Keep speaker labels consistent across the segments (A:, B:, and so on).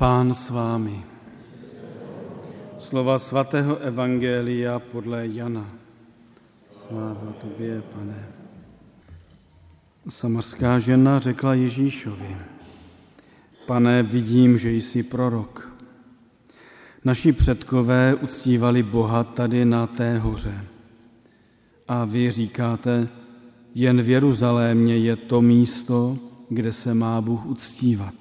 A: Pán s vámi. Slova svatého evangelia podle Jana. Sláva tobě, Pane. Samarská žena řekla Ježíšovi: Pane, vidím, že jsi prorok. Naši předkové uctívali Boha tady na té hoře. A vy říkáte, jen v Jeruzalémě je to místo, kde se má Bůh uctívat.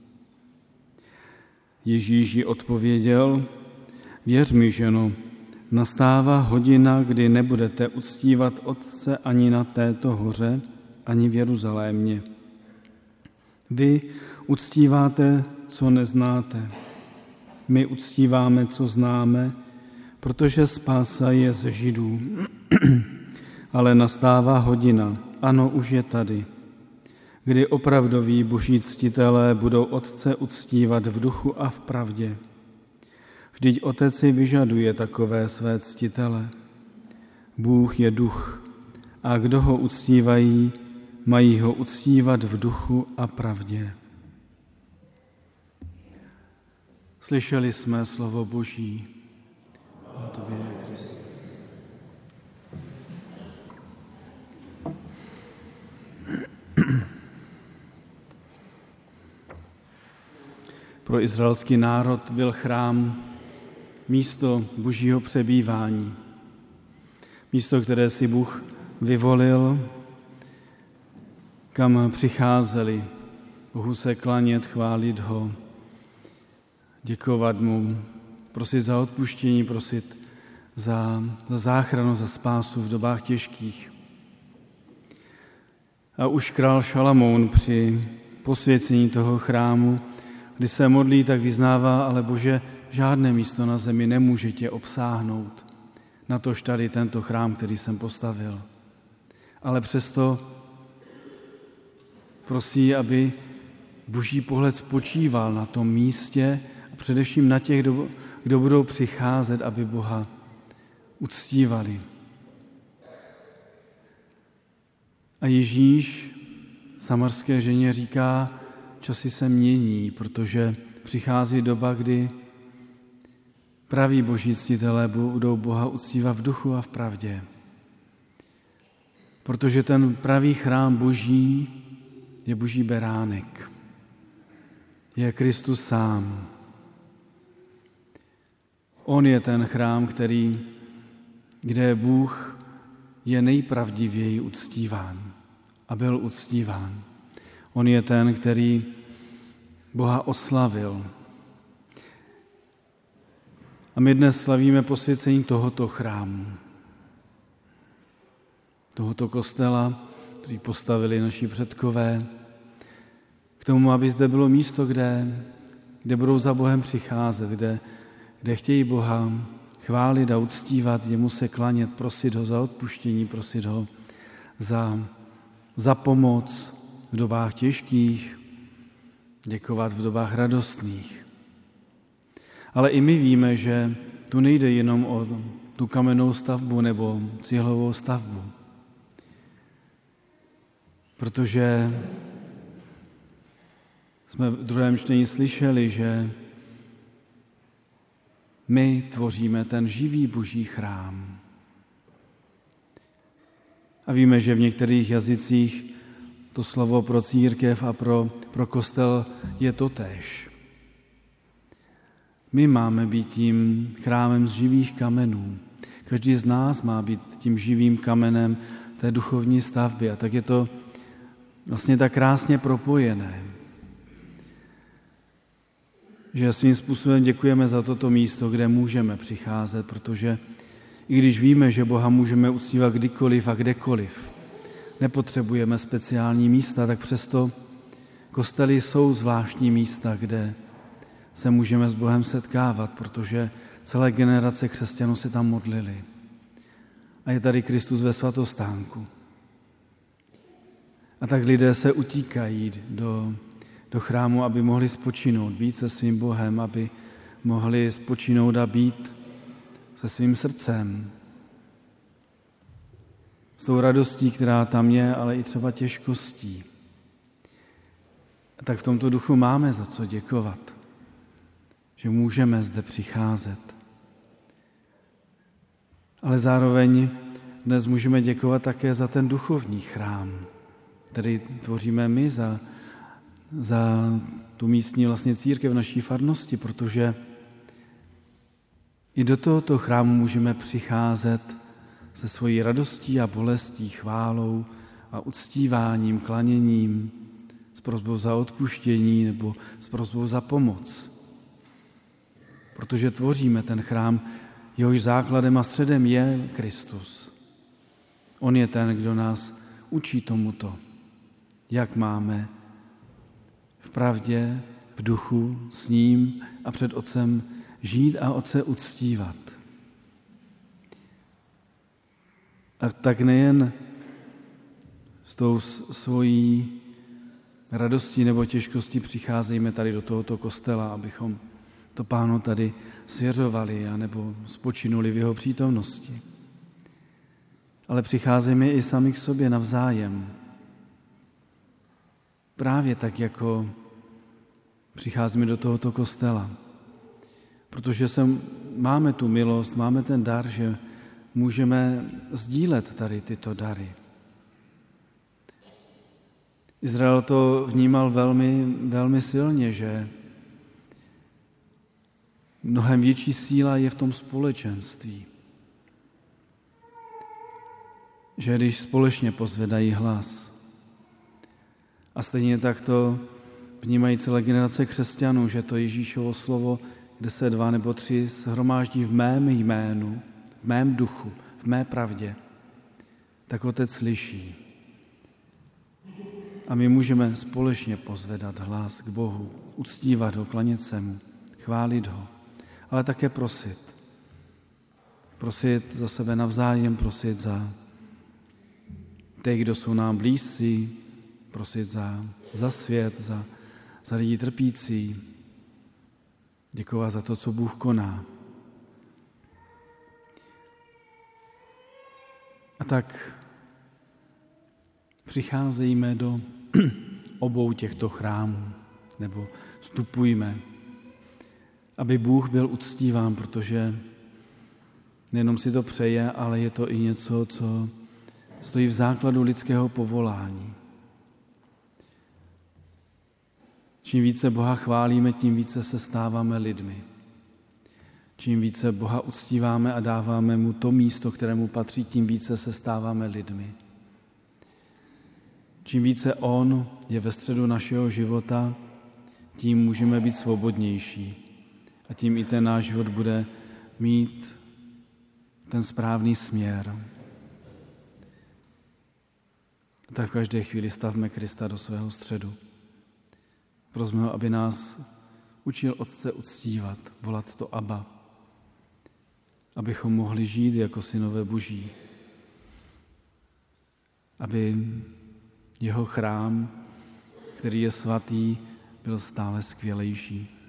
A: Ježíš jí odpověděl: Věř mi, ženo, nastává hodina, kdy nebudete uctívat Otce ani na této hoře, ani v Jeruzalémě. Vy uctíváte, co neznáte. My uctíváme, co známe, protože spása je ze Židů. Ale nastává hodina, ano, už je tady, kdy opravdoví boží ctitelé budou Otce uctívat v duchu a v pravdě. Vždyť Otec si vyžaduje takové své ctitele. Bůh je duch a kdo ho uctívají, mají ho uctívat v duchu a pravdě. Slyšeli jsme slovo Boží. O tobě, Kriste. Pro izraelský národ byl chrám místo božího přebývání. Místo, které si Bůh vyvolil, kam přicházeli Bohu se klanět, chválit ho, děkovat mu, prosit za odpuštění, prosit za záchranu, za spásu v dobách těžkých. A už král Šalamoun při posvěcení toho chrámu, kdy se modlí, tak vyznává: ale Bože, žádné místo na zemi nemůže tě obsáhnout, natož tady tento chrám, který jsem postavil. Ale přesto prosí, aby boží pohled spočíval na tom místě a především na těch, kdo budou přicházet, aby Boha uctívali. A Ježíš samarské ženě říká: časy se mění, protože přichází doba, kdy praví boží ctitelé budou Boha uctívat v duchu a v pravdě. Protože ten pravý chrám boží je boží beránek. Je Kristus sám. On je ten chrám, kde Bůh je nejpravdivěji uctíván a byl uctíván. On je ten, který Boha oslavil. A my dnes slavíme posvěcení tohoto chrámu, tohoto kostela, který postavili naši předkové, k tomu, aby zde bylo místo, kde budou za Bohem přicházet, kde chtějí Boha chválit a uctívat, jemu se klanět, prosit ho za odpuštění, prosit ho za pomoc v dobách těžkých, děkovat v dobách radostných. Ale i my víme, že tu nejde jenom o tu kamennou stavbu nebo cihlovou stavbu, protože jsme v druhém čtení slyšeli, že my tvoříme ten živý boží chrám. A víme, že v některých jazycích to slovo pro církev a pro kostel je totéž. My máme být tím chrámem z živých kamenů. Každý z nás má být tím živým kamenem té duchovní stavby. A tak je to vlastně tak krásně propojené, že svým způsobem děkujeme za toto místo, kde můžeme přicházet, protože i když víme, že Boha můžeme uctívat kdykoliv a kdekoliv, nepotřebujeme speciální místa, tak přesto kostely jsou zvláštní místa, kde se můžeme s Bohem setkávat, protože celé generace křesťanů se tam modlili. A je tady Kristus ve svatostánku. A tak lidé se utíkají do chrámu, aby mohli spočinout, být se svým Bohem, aby mohli spočinout a být se svým srdcem. S tou radostí, která tam je, ale i třeba těžkostí. A tak v tomto duchu máme za co děkovat. že můžeme zde přicházet. Ale zároveň dnes můžeme děkovat také za ten duchovní chrám, který tvoříme my za tu místní vlastně církev naší farnosti, protože i do tohoto chrámu můžeme přicházet se svojí radostí a bolestí, chválou a uctíváním, klaněním, s prosbou za odpuštění nebo s prosbou za pomoc. Protože tvoříme ten chrám, jehož základem a středem je Kristus. On je ten, kdo nás učí tomuto, jak máme v pravdě, v duchu, s ním a před Otcem žít a Otce uctívat. A tak nejen s tou svojí radostí nebo těžkostí přicházejme tady do tohoto kostela, abychom to Pánu tady svěřovali anebo spočinuli v jeho přítomnosti. Ale přicházejme i sami k sobě navzájem. Právě tak, jako přicházíme do tohoto kostela. Protože máme tu milost, máme ten dar, že můžeme sdílet tady tyto dary. Izrael to vnímal velmi, velmi silně, že mnohem větší síla je v tom společenství. Že když společně pozvedají hlas. A stejně tak to vnímají celé generace křesťanů, že to Ježíšovo slovo, kde se 2 nebo 3 shromáždí v mém jménu, v mém duchu, v mé pravdě, tak Otec slyší. A my můžeme společně pozvedat hlas k Bohu, uctívat ho, klanět se mu, chválit ho, ale také prosit. Prosit za sebe navzájem, prosit za ty, kdo jsou nám blízcí, prosit za svět, za lidi trpící, děkovat za to, co Bůh koná. A tak přicházejme do obou těchto chrámů, nebo vstupujme, aby Bůh byl uctíván, protože nejenom si to přeje, ale je to i něco, co stojí v základu lidského povolání. Čím více Boha chválíme, tím více se stáváme lidmi. Čím více Boha uctíváme a dáváme mu to místo, kterému patří, tím více se stáváme lidmi. Čím více on je ve středu našeho života, tím můžeme být svobodnější. A tím i ten náš život bude mít ten správný směr. A tak v každé chvíli stavme Krista do svého středu. Prosme ho, aby nás učil Otce uctívat, volat to Abba, abychom mohli žít jako synové Boží, aby jeho chrám, který je svatý, byl stále skvělejší.